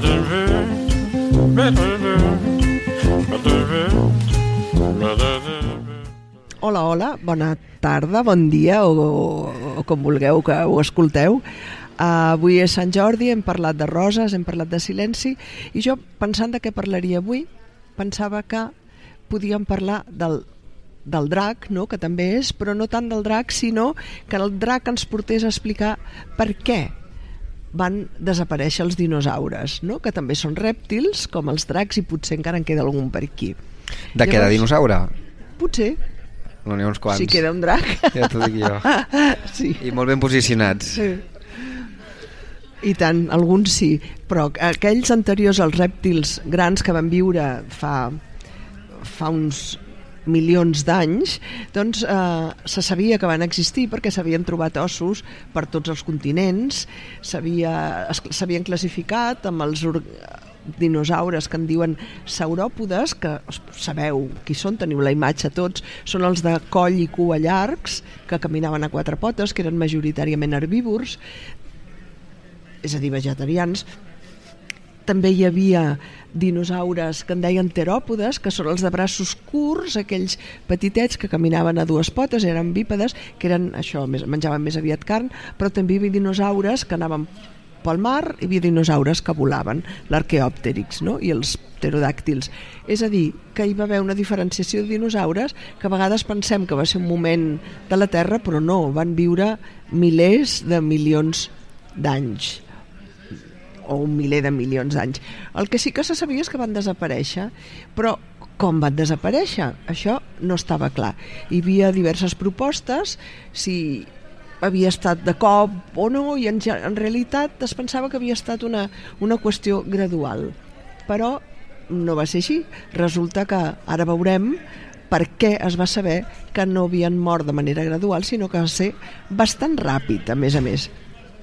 Hola, hola, bona tarda, bon dia o com vulgueu que ho escolteu. Avui és Sant Jordi, hem parlat de roses, hem parlat de silenci i jo, pensant de què parlaria avui, pensava que podíem parlar del drac, no? Que també és, però no tant del drac, sinó que el drac ens portés a explicar per què van desaparèixer els dinosaures, no? Que també són rèptils, com els dracs, i potser encara en queda algun per aquí. De què, de dinosaure? Potser. N'hi ha uns quants. Si queda un drac. Ja t'ho dic jo. Sí. I molt ben posicionats. Sí. I tant, alguns sí, però aquells anteriors als rèptils grans que van viure fa uns milions d'anys, doncs se sabia que van existir perquè s'havien trobat ossos per tots els continents, s'havien classificat amb els dinosaures que en diuen sauròpodes, que sabeu qui són, teniu la imatge tots, són els de coll i cua llargs, que caminaven a quatre potes, que eren majoritàriament herbívors, és a dir, vegetarians. També hi havia dinosaures que en deien teròpodes, que són els de braços curts, aquells petitets que caminaven a dues potes, eren bípedes, que eren això, menjaven més aviat carn, però també hi havia dinosaures que anaven pel mar, hi havia dinosaures que volaven, l'arqueòpterix, no? I els pterodàctils. És a dir, que hi va haver una diferenciació de dinosaures que a vegades pensem que va ser un moment de la Terra, però no, van viure milers de milions d'anys, o un miler de milions d'anys. El que sí que se sabia és que van desaparèixer, però com van desaparèixer? Això no estava clar. Hi havia diverses propostes, si havia estat de cop o no, i en realitat es pensava que havia estat una qüestió gradual. Però no va ser així. Resulta que ara veurem per què es va saber que no havien mort de manera gradual, sinó que va ser bastant ràpid, a més a més.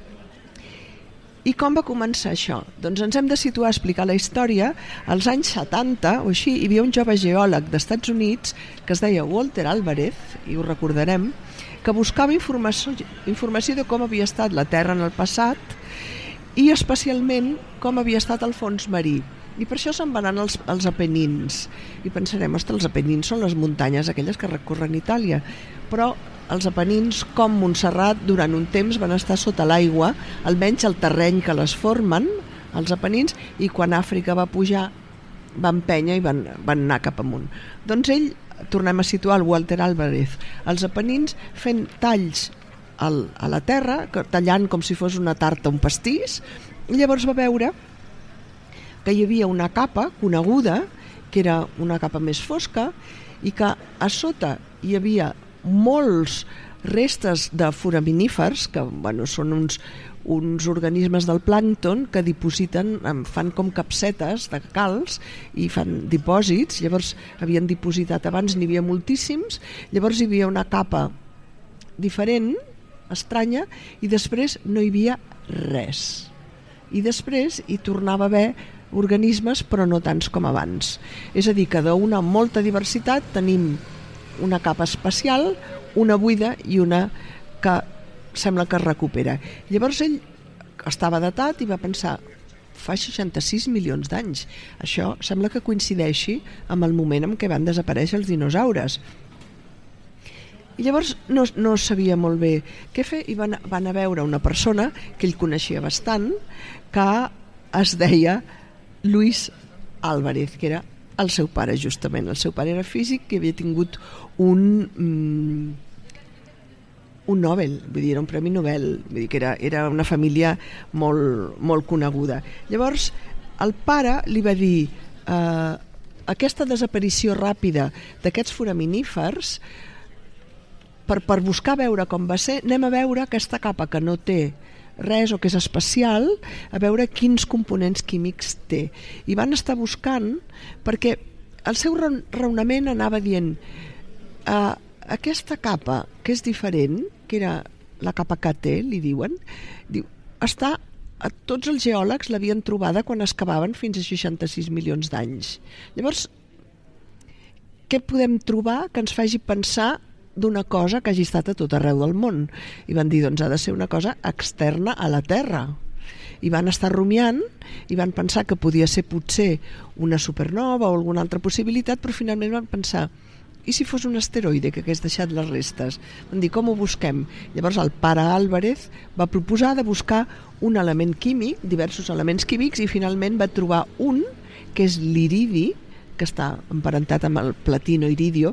I com va començar això? Doncs ens hem de situar a explicar la història. Als anys 70 o així hi havia un jove geòleg d'Estats Units que es deia Walter Alvarez, i ho recordarem, que buscava informació de com havia estat la Terra en el passat i especialment com havia estat el fons marí. I per això se'n van anar als Apenins. I pensarem, ostres, els Apenins són les muntanyes aquelles que recorren Itàlia. Però els Apenins, com Montserrat, durant un temps van estar sota l'aigua, almenys el terreny que les formen, els Apenins, i quan Àfrica va pujar, va empènyer i van anar cap amunt. Doncs ell, tornem a situar el Walter Alvarez, als Apenins fent talls a la terra, tallant com si fos una tarta, un pastís, i llavors va veure que hi havia una capa coneguda, que era una capa més fosca, i que a sota hi havia molts restes de foraminífers, que són uns organismes del plàncton que dipositen, fan com capsetes de calç i fan dipòsits. Llavors havien dipositat abans, n'hi havia moltíssims, llavors hi havia una capa diferent, estranya, i després no hi havia res. I després hi tornava a haver organismes, però no tants com abans. És a dir, que d'una molta diversitat tenim una capa espacial, una buida i una que sembla que es recupera. Llavors ell estava datat i va pensar, fa 66 milions d'anys. Això sembla que coincideixi amb el moment en què van desaparèixer els dinosaures. I llavors no sabia molt bé què fer i van a veure una persona que ell coneixia bastant, que es deia Luis Álvarez, que era el seu pare, justament. El seu pare era físic i havia tingut un Nobel, vull dir, era un premi Nobel, vull dir que era una família molt, molt coneguda. Llavors, el pare li va dir aquesta desaparició ràpida d'aquests foraminífers, per buscar veure com va ser, anem a veure aquesta capa que no té res o que és especial, a veure quins components químics té. I van estar buscant perquè el seu raonament anava dient aquesta capa que és diferent, que era la capa KT, li diuen, tots els geòlegs l'havien trobada quan excavaven fins a 66 milions d'anys. Llavors, què podem trobar que ens faci pensar d'una cosa que hagi estat a tot arreu del món? I van dir, doncs ha de ser una cosa externa a la Terra. i van estar rumiant i van pensar que podia ser potser una supernova o alguna altra possibilitat, però finalment van pensar, i si fos un asteroide que hagués deixat les restes? Van dir, com ho busquem? Llavors el pare Álvarez va proposar de buscar un element químic, diversos elements químics, i finalment va trobar un, que és l'iridi, que està emparentat amb el platino iridio,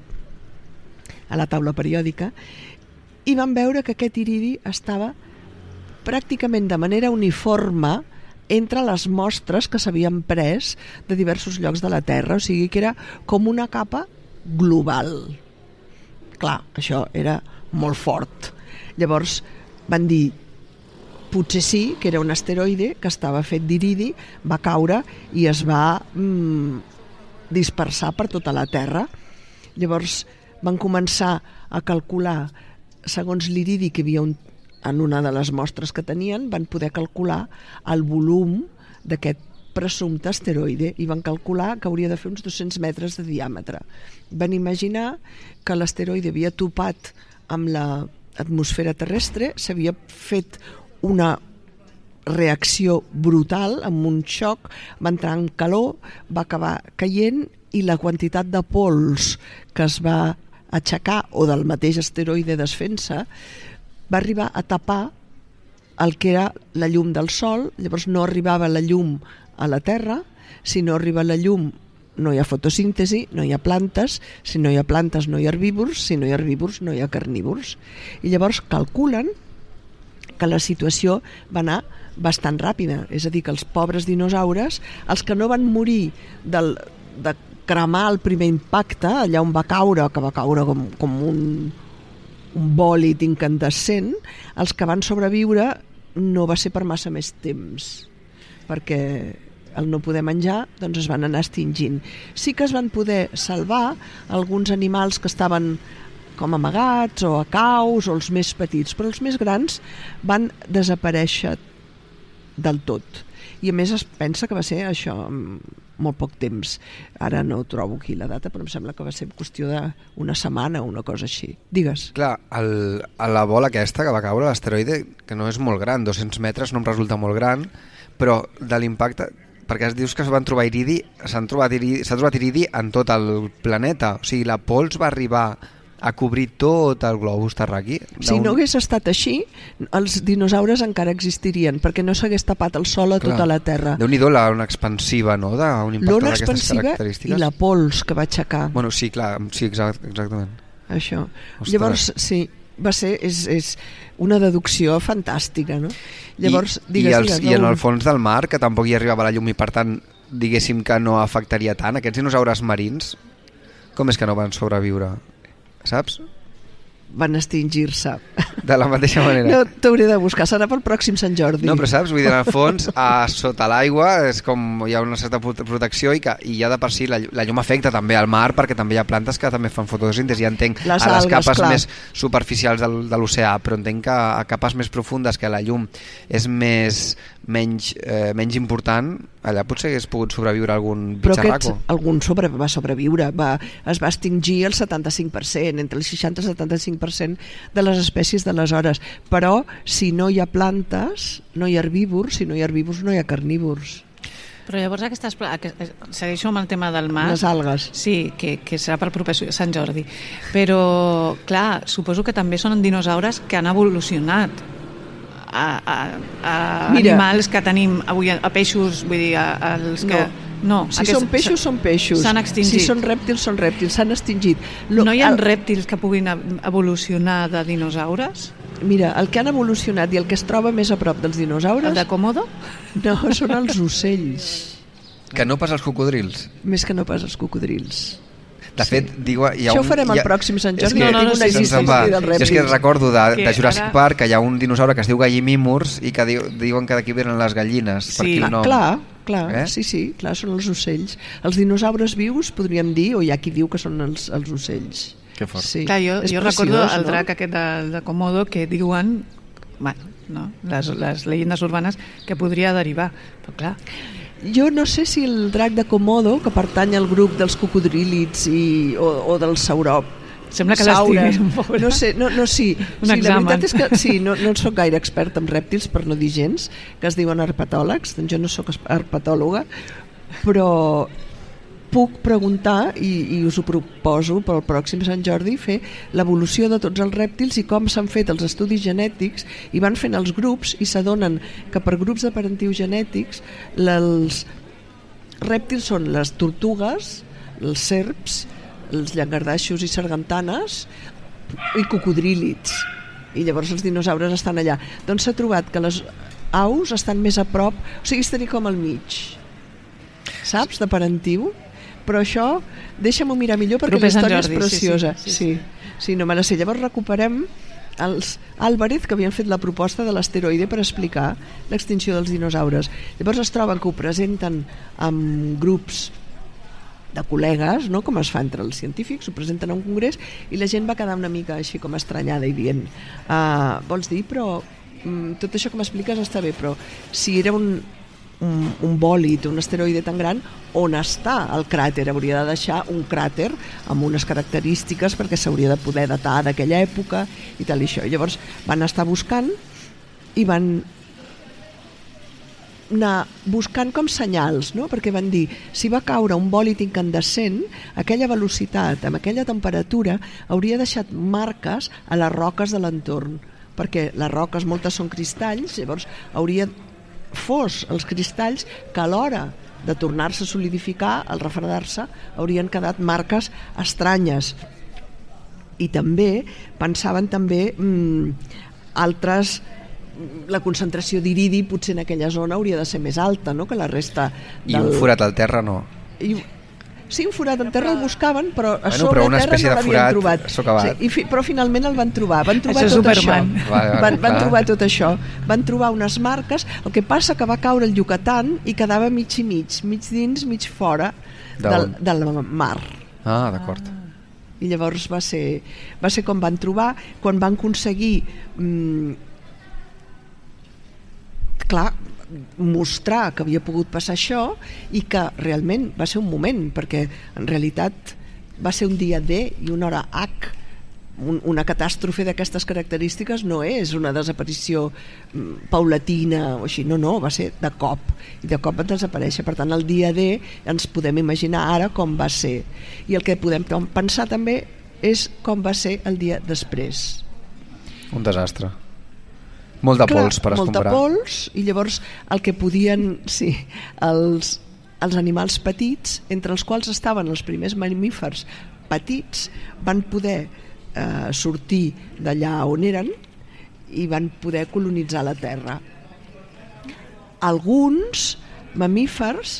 a la taula periòdica, i van veure que aquest iridi estava pràcticament de manera uniforme entre les mostres que s'havien pres de diversos llocs de la Terra, o sigui que era com una capa global. Clar, això era molt fort. Llavors van dir, potser sí que era un asteroide que estava fet d'iridi, va caure i es va dispersar per tota la Terra. Llavors van començar a calcular, segons l'iridi que hi havia en una de les mostres que tenien, van poder calcular el volum d'aquest presumpte asteroide i van calcular que hauria de fer uns 200 metres de diàmetre. Van imaginar que l'asteroide havia topat amb l'atmosfera terrestre, s'havia fet una reacció brutal, amb un xoc, va entrar en calor, va acabar caient i la quantitat de pols que es va aixecar o del mateix asteroide desfent-se va arribar a tapar el que era la llum del Sol. Llavors no arribava la llum a la Terra. Si no arriba la llum no hi ha fotosíntesi, no hi ha plantes, si no hi ha plantes no hi ha herbívors, si no hi ha herbívors no hi ha carnívors. I llavors calculen que la situació va anar bastant ràpida, és a dir, que els pobres dinosaures, els que no van morir de cremar el primer impacte, allà on va caure, que va caure com un bòlid incandescent, els que van sobreviure no va ser per massa més temps, perquè al no poder menjar doncs es van anar extingint. Sí que es van poder salvar alguns animals que estaven com amagats o a caus, o els més petits, però els més grans van desaparèixer del tot. I a més es pensa que va ser això molt poc temps. Ara no trobo aquí la data, però em sembla que va ser qüestió d'una setmana o una cosa així. Digues. Clar, la bola aquesta que va caure, l'asteroide, que no és molt gran, 200 metres no em resulta molt gran, però de l'impacte, perquè dius que es van trobar iridi, s'ha trobat iridi en tot el planeta, o sigui, la pols va arribar a cobrir tot el globus terraqüi. Si no hagués estat així, els dinosaures encara existirien, perquè no s'hagués tapat el sol a tota la Terra. Déu-n'hi-do l'ona expansiva, no?, d'un impacte d'aquestes característiques. I la pols que va aixecar. Bueno, sí, clar, sí, exactament. Això. Ostres. Llavors, sí, va ser, és una deducció fantàstica, no? Llavors, digues, I en el fons del mar, que tampoc hi arribava la llum i per tant, diguéssim que no afectaria tant, aquests dinosaures marins, com és que no van sobreviure? Saps? Van extingir-se. De la mateixa manera. No, t'hauré de buscar, serà pel pròxim Sant Jordi. No, però saps, vull dir, en el fons, sota l'aigua és com hi ha una certa protecció i ja de per si la llum afecta també al mar, perquè també hi ha plantes que també fan fotosíntesi. Ja entenc les algues, capes clar, més superficials de l'oceà, però entenc que a capes més profundes, que la llum és menys important, allà potser hagués pogut sobreviure algun bitxarraco. Però algun va sobreviure, es va extingir el 75%, entre el 60 i el 75% de les espècies d'aleshores. Però si no hi ha plantes, no hi ha herbívors, si no hi ha herbívors no hi ha carnívors. Però llavors segueixo amb el tema del mar. Les algues. Sí, que serà per proper Sant Jordi. Però, clar, suposo que també són dinosaures que han evolucionat a animals que tenim avui, a peixos, vull dir, els que... No, si són peixos, són peixos. S'han extingit. Si són rèptils, són rèptils. S'han extingit. No hi ha rèptils que puguin evolucionar de dinosaures? Mira, el que han evolucionat i el que es troba més a prop dels dinosaures... El de Komodo? No, són els ocells. Que no pas els cocodrils. Més que no pas els cocodrils. De fet, diu... Això ho farem el pròxim Sant Jordi. És que recordo de Jurassic Park que hi ha un dinosaure que es diu Gallimimus i que diuen que d'aquí venen les gallines. Sí, clar, sí, clar, són els ocells. Els dinosaures vius podríem dir, o hi ha qui diu que són els ocells. Que fort. Sí. Clar, jo recordo el drac aquest de Komodo que diuen, bueno, no? les llegendes urbanes, que podria derivar, però clar... Jo no sé si el drac de Komodo, que pertany al grup dels cocodrílids o dels Sembla que saure. l'estigués un poc. No sé, sí. Un La examen. veritat és que sí, no soc gaire expert en rèptils, per no dir gens, que es diuen herpetòlegs, doncs jo no soc herpetòloga, però puc preguntar, i us ho proposo pel pròxim Sant Jordi, fer l'evolució de tots els rèptils i com s'han fet els estudis genètics, i van fent els grups i s'adonen que per grups de parentius genètics els rèptils són les tortugues, els serps, els llangardaixos i sargantanes i cocodrílids, i llavors els dinosaures estan allà. Doncs s'ha trobat que les aus estan més a prop, o sigui, estan com al mig, saps, de parentiu. Però això deixa'm-ho mirar millor perquè la història és preciosa. Sí, no me la sé. Llavors recuperem els Álvarez, que havien fet la proposta de l'asteroide per explicar l'extinció dels dinosaures. Llavors es troben que ho presenten amb grups de col·legues, no? Com es fa entre els científics, ho presenten a un congrés i la gent va quedar una mica així com estranyada i dient vols dir, però tot això que m'expliques està bé, però si era un bòlid, un asteroide tan gran, on està el cràter? Hauria de deixar un cràter amb unes característiques perquè s'hauria de poder datar d'aquella època i tal i això. Llavors van estar buscant i van anar buscant com senyals, no? Perquè van dir, si va caure un bòlid incandescent, aquella velocitat, amb aquella temperatura, hauria deixat marques a les roques de l'entorn, perquè les roques moltes són cristalls, llavors hauria fos els cristalls que a l'hora de tornar-se a solidificar, al refredar-se, haurien quedat marques estranyes. I també pensaven altres, la concentració d'iridi potser en aquella zona hauria de ser més alta, no?, que la resta I un forat al terra no. Sí, un forat en terra el buscaven, però a sobre però una terra espècie no de l'havien forat trobat. socavat. Sí, però finalment el van trobar. Van trobar Això és tot Superman. això. Van trobar tot això. Van trobar unes marques. El que passa que va caure el Yucatán i quedava mig i mig dins, mig fora del mar. Ah, d'acord. I llavors va ser com van trobar, quan van aconseguir mostrar que havia pogut passar això, i que realment va ser un moment, perquè en realitat va ser un dia D i una hora H. Una catàstrofe d'aquestes característiques no és una desaparició paulatina o així, no, va ser de cop, i de cop va desaparèixer. Per tant, el dia D ens podem imaginar ara com va ser, i el que podem pensar també és com va ser el dia després. Un desastre. Molt de pols per escombrar. Molta pols, i llavors el que podien... Sí, els animals petits, entre els quals estaven els primers mamífers petits, van poder sortir d'allà on eren i van poder colonitzar la Terra. Alguns mamífers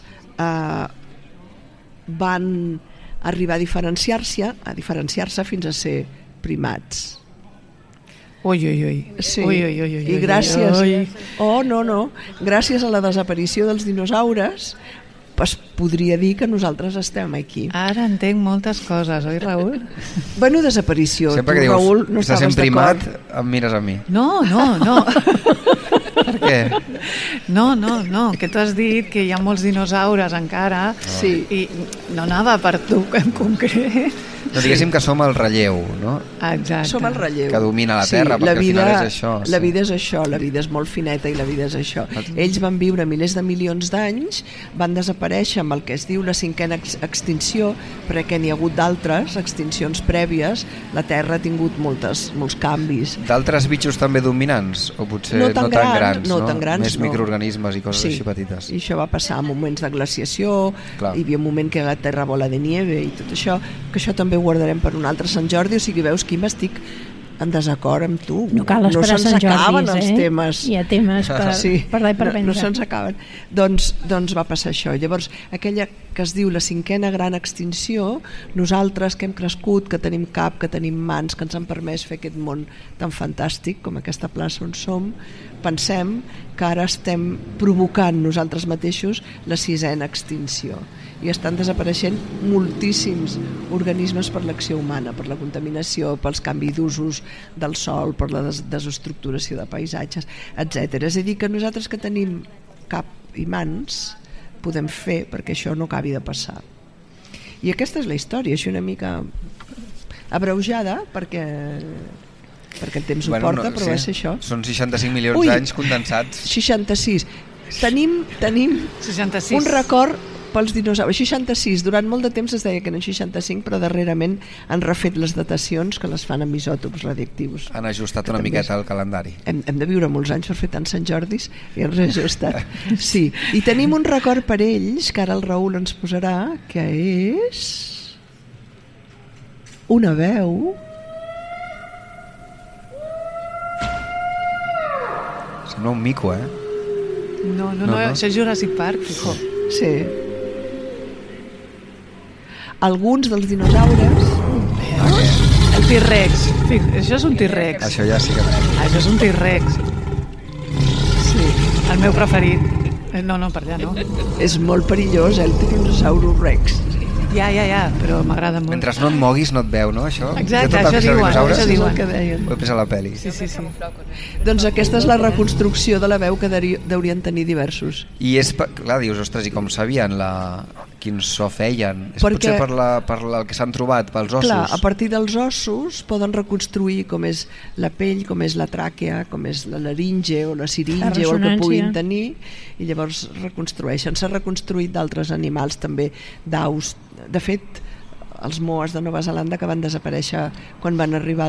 van arribar a diferenciar-se fins a ser primats. Ui. Sí. I gràcies... No. Gràcies a la desaparició dels dinosaures es podria dir que nosaltres estem aquí. Ara entenc moltes coses, oi, Raül? Bueno, desaparició. Sempre que dius, Raül, no se sent primat, em mires a mi. No. Per què? No, que tu has dit que hi ha molts dinosaures encara, sí. I no anava per tu en concret. No, diguéssim que som el relleu, no? Exacte. Som el relleu. Que domina la Terra, perquè al final és això. La vida és això, la vida és molt fineta i la vida és això. Ells van viure milers de milions d'anys, van desaparèixer amb el que es diu la 5a extinció, perquè n'hi ha hagut d'altres extincions prèvies. La Terra ha tingut molts canvis. D'altres bitxos també dominants? O potser no tan grans, no? Més microorganismes i coses així petites. I això va passar en moments de glaciació. Clar. Hi havia un moment que la Terra bola de nieve i tot això, que això també ho guardarem per un altre Sant Jordi. O sigui, veus, Quim, estic en desacord amb tu. No cal esperar Sant Jordis, acaben els temes. Hi ha temes per dar i per vendre. No se'ns acaben. Doncs va passar això. Llavors, aquella que es diu la 5a gran extinció, nosaltres que hem crescut, que tenim cap, que tenim mans, que ens han permès fer aquest món tan fantàstic com aquesta plaça on som, pensem que ara estem provocant nosaltres mateixos la 6a extinció. I estan desapareixent moltíssims organismes per l'acció humana, per la contaminació, pels canvis d'usos del sòl, per la desestructuració de paisatges, etc. És a dir, que nosaltres que tenim cap i mans podem fer perquè això no acabi de passar. I aquesta és la història, així una mica abreujada perquè el temps ho porta, però va ser això. Són 65 milions d'anys condensats. 66. Tenim 66. un record pels dinosaures. 66. Durant molt de temps es deia que eren 65, però darrerament han refet les datacions, que les fan amb isòtops radioactius. Han ajustat una miqueta el calendari. Hem de viure molts anys per fer tants Sant Jordis i han reajustat. Sí. I tenim un record per ells, que ara el Raül ens posarà, que és una veu... Sembla un mico, No, això és Jurassic Park. Sí. Alguns dels dinosaures... El T-Rex. Això és un T-Rex. Això ja sí que... Això és un T-Rex. Sí. El meu preferit. No, per allà no. És molt perillós, el Tyrannosaurus Rex. Ja, però m'agrada molt. Mentre no et moguis no et veu, no? Això? Exacte, això diuen. Això és el que deien. Ho he pres a la pel·li. Sí. Doncs aquesta és la reconstrucció de la veu que deurien tenir diversos. I és, clar, dius, ostres, i com sabien quin so feien? És potser per el que s'han trobat, pels ossos? Clar, a partir dels ossos poden reconstruir com és la pell, com és la tràquea, com és la laringe o la siringe o el que puguin tenir, i llavors reconstrueixen. S'ha reconstruït d'altres animals també, d'aus. De fet, els moas de Nova Zelanda, que van desaparèixer quan van arribar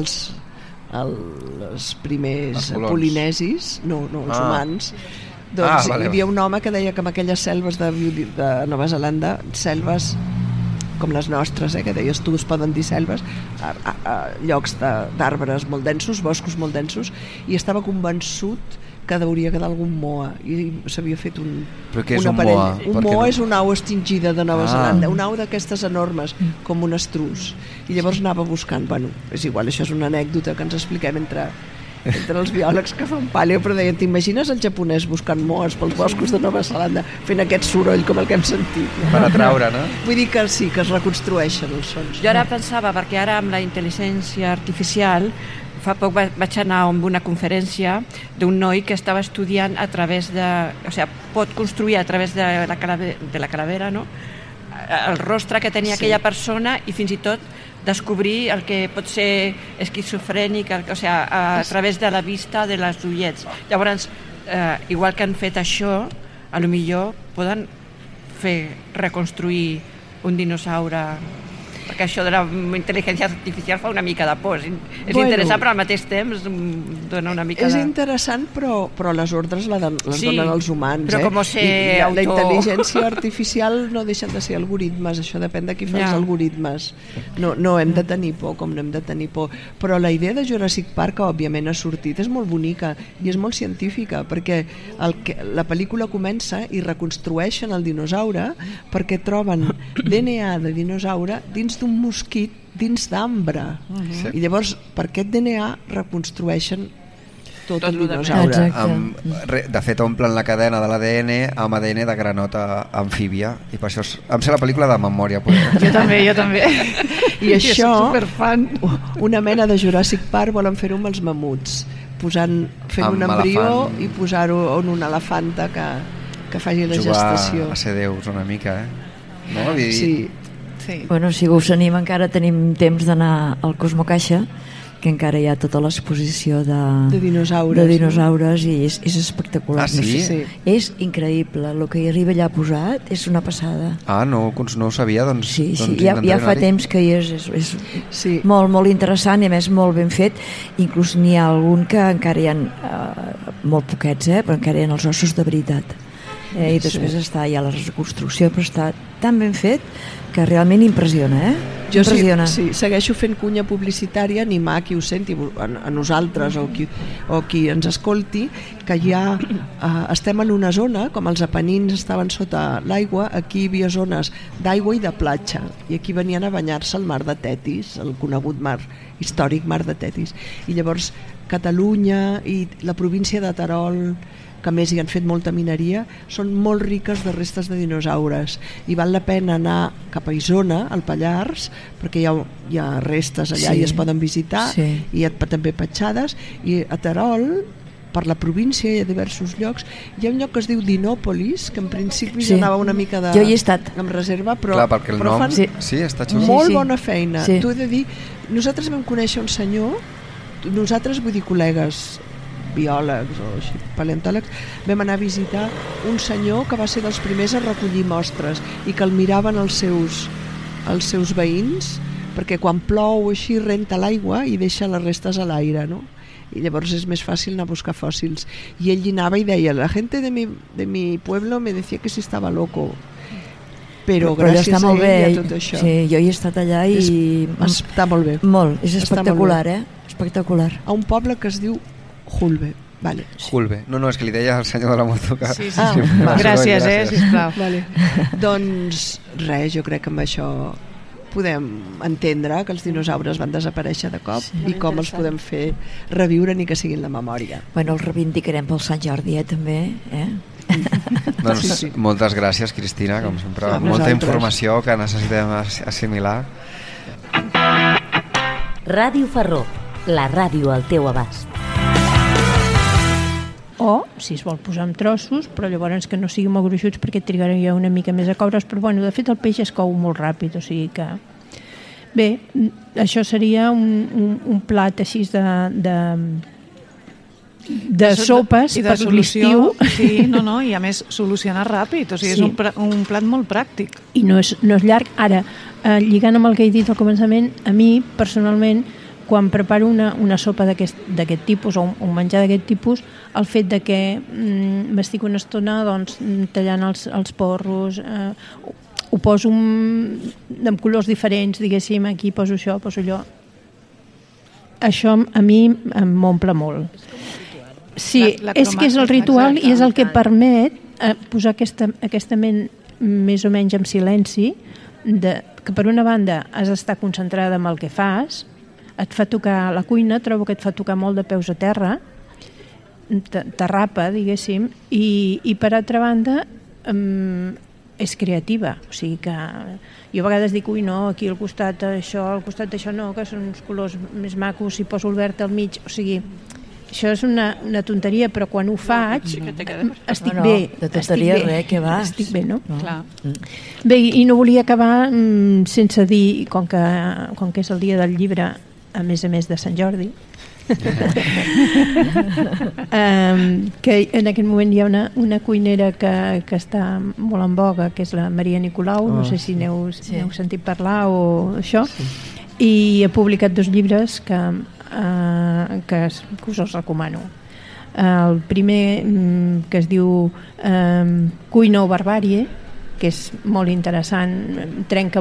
els primers polinesis, no, els humans, doncs hi havia un home que deia que en aquelles selves de Nova Zelanda, selves com les nostres, que deies tu, es poden dir selves, llocs d'arbres molt densos, boscos molt densos, i estava convençut que hauria quedat algun moa, i s'havia fet un aparell. Un moa és una au extingida de Nova Zelanda, una au d'aquestes enormes, com un estrus, i llavors anava buscant. Bueno, és igual, això és una anècdota que ens expliquem entre els biòlegs que fan paleo, però deien, t'imagines el japonès buscant moes pels boscos de Nova Zelanda fent aquest soroll com el que hem sentit? Per atraure, no? Vull dir que sí, que es reconstrueixen els sons. Jo ara pensava, perquè ara amb la intel·ligència artificial fa poc vaig anar a una conferència d'un noi que estava estudiant a través de... O sigui, pot construir a través de la calavera, no? El rostre que tenia aquella persona i fins i tot descobrir el que pot ser esquizofrènic, o sigui, a través de la vista de les ullets. Llavors, igual que han fet això, a lo millor poden reconstruir un dinosaure, perquè això de la intel·ligència artificial fa una mica de por. És interessant, però al mateix temps dona una mica de... És interessant, però les ordres les donen els humans. Però com ser la intel·ligència artificial no deixen de ser algoritmes, això depèn de qui fa els algoritmes. No hem de tenir por, com no hem de tenir por. Però la idea de Jurassic Park, que òbviament ha sortit, és molt bonica i és molt científica, perquè la pel·lícula comença i reconstrueixen el dinosaure perquè troben DNA de dinosaure dins d'un mosquit dins d'ambre. I llavors, per aquest DNA reconstrueixen tot el dinosaure. De fet, omplen la cadena de l'ADN amb ADN de granota amfíbia, i per això em sé la pel·lícula de memòria. Jo també. I això, superfan. Una mena de Jurassic Park volen fer-ho amb els mamuts, fent un embrió i posar-ho en una elefanta que faci la gestació. Jugar a ser déus una mica, no? Sí. Bueno, si us anima, encara tenim temps d'anar al Cosmocaixa, que encara hi ha tota l'exposició de dinosaures i és espectacular. Sí? És increïble, el que hi arriba allà posat és una passada. No ho sabia, doncs... Sí, ja fa temps que hi és molt, molt interessant i a més molt ben fet. Inclús n'hi ha algun que encara hi ha molt poquets, però encara hi ha els ossos de veritat. I després està ja la reconstrucció, però està tan ben fet que realment impressiona, Jo sí, segueixo fent cunya publicitària, animar qui ho senti, a nosaltres o qui ens escolti, que ja estem en una zona, com els Apenins estaven sota l'aigua, aquí hi havia zones d'aigua i de platja, i aquí venien a banyar-se al mar de Tetis, el conegut històric mar de Tetis, i llavors Catalunya i la província de Terol, que a més hi han fet molta mineria, són molt riques de restes de dinosaures i val la pena anar cap a Isona, al Pallars, perquè hi ha restes allà i es poden visitar, i també petjades, i a Terol per la província hi ha diversos llocs. Hi ha un lloc que es diu Dinòpolis, que en principi anava una mica jo hi he estat amb reserva, però, clar, perquè el nom fan està xulo. molt bona feina. T'ho he de dir, nosaltres vam conèixer un senyor, nosaltres vull dir col·legues biòlegs o així, paleontòlegs, vam anar a visitar un senyor que va ser dels primers a recollir mostres i que el miraven els seus veïns, perquè quan plou així renta l'aigua i deixa les restes a l'aire, no? I llavors és més fàcil anar a buscar fòssils. I ell hi anava i deia, la gente de mi pueblo me decía que si estava loco, però gràcies a ell hi ha tot això. Sí, jo hi he estat allà i està molt bé. Molt, és espectacular, espectacular. A un poble que es diu Julbe. Vale. Julbe. No, és que li deia al senyor de la moto que... Sí. Gràcies, sisplau. Vale. Doncs res, jo crec que amb això podem entendre que els dinosaures van desaparèixer de cop i com els podem fer reviure ni que siguin la memòria. Bueno, els reivindicarem pel Sant Jordi, també, Doncs moltes gràcies, Cristina, com sempre. Molta informació que necessitem assimilar. Ràdio Ferró, la ràdio al teu abast. O, si es vol posar amb trossos, però llavors que no siguin molt gruixuts perquè trigaria una mica més a coure's, però bueno, de fet el peix es cou molt ràpid, o sigui que... Bé, això seria un plat així de sopes per l'estiu. Sí, i a més solucionar ràpid, o sigui, és un plat molt pràctic. I no és llarg. Ara, lligant amb el que he dit al començament, a mi, personalment, quan preparo una sopa d'aquest tipus o un menjar d'aquest tipus, el fet de que m'estic una estona tallant els porros, ho poso amb colors diferents, diguéssim, aquí poso això, poso allò. Això a mi m'omple molt. Sí, és que és el ritual i és el que permet posar aquesta ment més o menys en silenci, que per una banda has d'estar concentrada en el que fas, et fa tocar la cuina, trobo que et fa tocar molt de peus a terra, t'arrapa, diguéssim, i per altra banda és creativa, o sigui que jo a vegades dic, no, aquí al costat d'això no, que són uns colors més macos, si poso el verd al mig, o sigui, això és una tonteria, però quan ho faig estic bé. De tonteria res, que va. Estic bé, no? Clar. Bé, i no volia acabar sense dir, com que és el dia del llibre, a més de Sant Jordi, que en aquest moment hi ha una cuinera que està molt en boga, que és la Maria Nicolau, no sé si n'heu sentit parlar o això, i ha publicat 2 llibres que us els recomano. El primer, que es diu Cuina o Barbàrie, que és molt interessant, trenca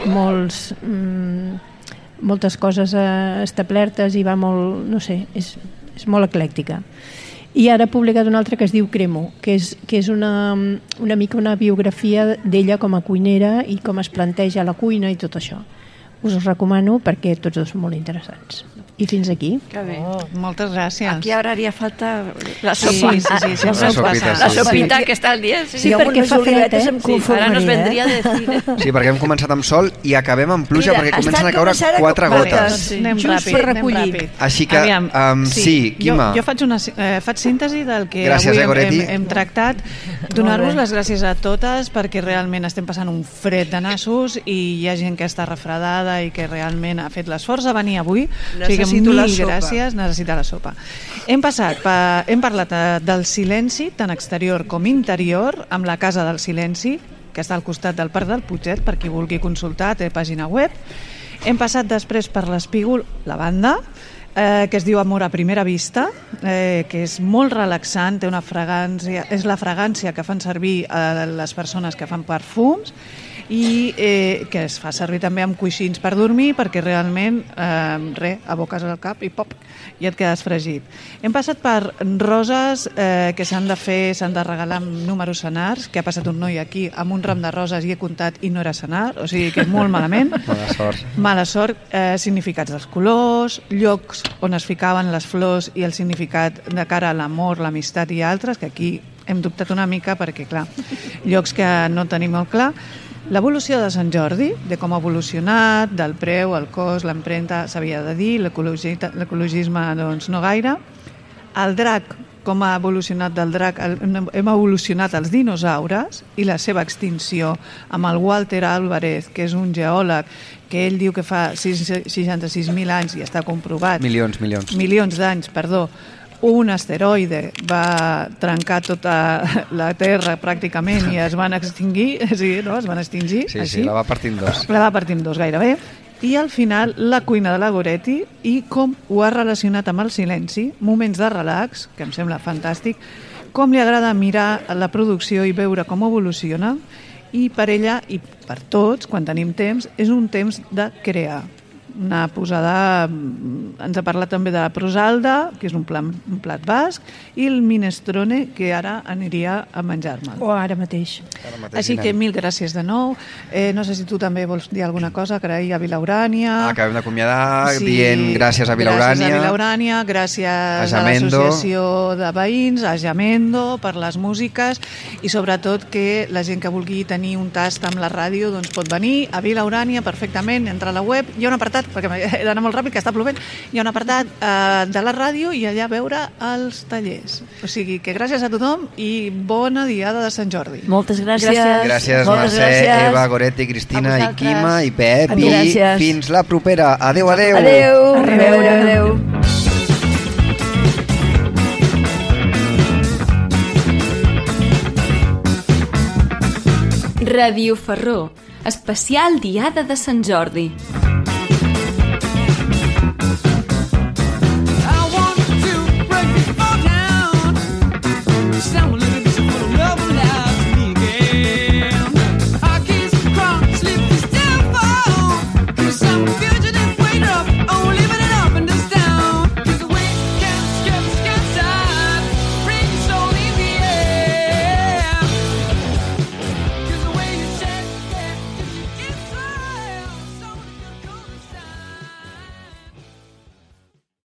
moltes coses establertes i va molt, no sé, és molt eclèctica. I ara ha publicat un altre que es diu Cremo, que és una mica una biografia d'ella com a cuinera i com es planteja la cuina i tot això. Us els recomano perquè tots dos són molt interessants. I fins aquí. Que bé. Moltes gràcies. Aquí ara haria falta la sopa. Sí, la sopita que està al dia. Sí, perquè fa fred, em conformaria. Ara nos vendria de cine. Sí, perquè hem començat amb sol i acabem amb pluja perquè comencen a caure 4 gotes. Anem ràpid. Així que, sí, Quima. Jo faig síntesi del que avui hem tractat. Donar-vos les gràcies a totes perquè realment estem passant un fred de nassos i hi ha gent que està refredada i que realment ha fet l'esforç de venir avui. Necessito la sopa. Gràcies, necessita la sopa. Hem parlat del silenci, tant exterior com interior, amb la Casa del Silenci, que està al costat del Parc del Putxet, per qui vulgui consultar, té pàgina web. Hem passat després per l'Espígol, la banda, que es diu Amor a primera vista, que és molt relaxant, té una fragància, és la fragància que fan servir les persones que fan perfums, i que es fa servir també amb coixins per dormir perquè realment aboques el cap i pop, i et quedes fregit. Hem passat per roses que s'han de regalar amb números senars, que ha passat un noi aquí amb un ram de roses i he comptat i no era senar, o sigui que molt malament. Mala sort. Significats dels colors, llocs on es ficaven les flors i el significat de cara a l'amor, l'amistat i altres, que aquí hem dubtat una mica perquè, clar, llocs que no tenim molt clar. L'evolució de Sant Jordi, de com ha evolucionat, del preu, el cost, l'empremta, s'havia de dir, l'ecologisme doncs, no gaire. El drac com ha evolucionat del drac, hem evolucionat els dinosaures i la seva extinció, amb el Walter Álvarez, que és un geòleg que ell diu que fa 66.000 anys i està comprovat. Milions d'anys, perdó. Un asteroide va trencar tota la Terra pràcticament i es van extingir, sí, no? Es van extingir. Sí, així. sí, la va partir en dos. La va partir en dos, gairebé. I al final, la cuina de la Goretti i com ho ha relacionat amb el silenci, moments de relax, que em sembla fantàstic, com li agrada mirar la producció i veure com evoluciona, i per ella i per tots, quan tenim temps, és un temps de crear. Una posada, ens ha parlat també de la prosalda, que és un plat basc, i el minestrone, que ara aniria a menjar-me'l. O ara mateix. Així que mil gràcies de nou. No sé si tu també vols dir alguna cosa, agrair a Vilaurània. Acabem d'acomiadar dient gràcies a Vilaurània. Gràcies a Vilaurània, gràcies a l'Associació de Veïns, a Jamendo, per les músiques, i sobretot que la gent que vulgui tenir un tast amb la ràdio doncs pot venir a Vilaurània perfectament, entrar a la web, hi ha un apartat, perquè he d'anar molt ràpid, que està plovent, hi ha un apartat de la ràdio i allà veure els tallers. O sigui que gràcies a tothom i bona diada de Sant Jordi. Moltes gràcies. Gràcies, Mercè, Eva, Goretti, Cristina i Quima i Pep. I fins la propera. Adéu, adéu. Adéu. Ràdio Ferró, especial Diada de Sant Jordi.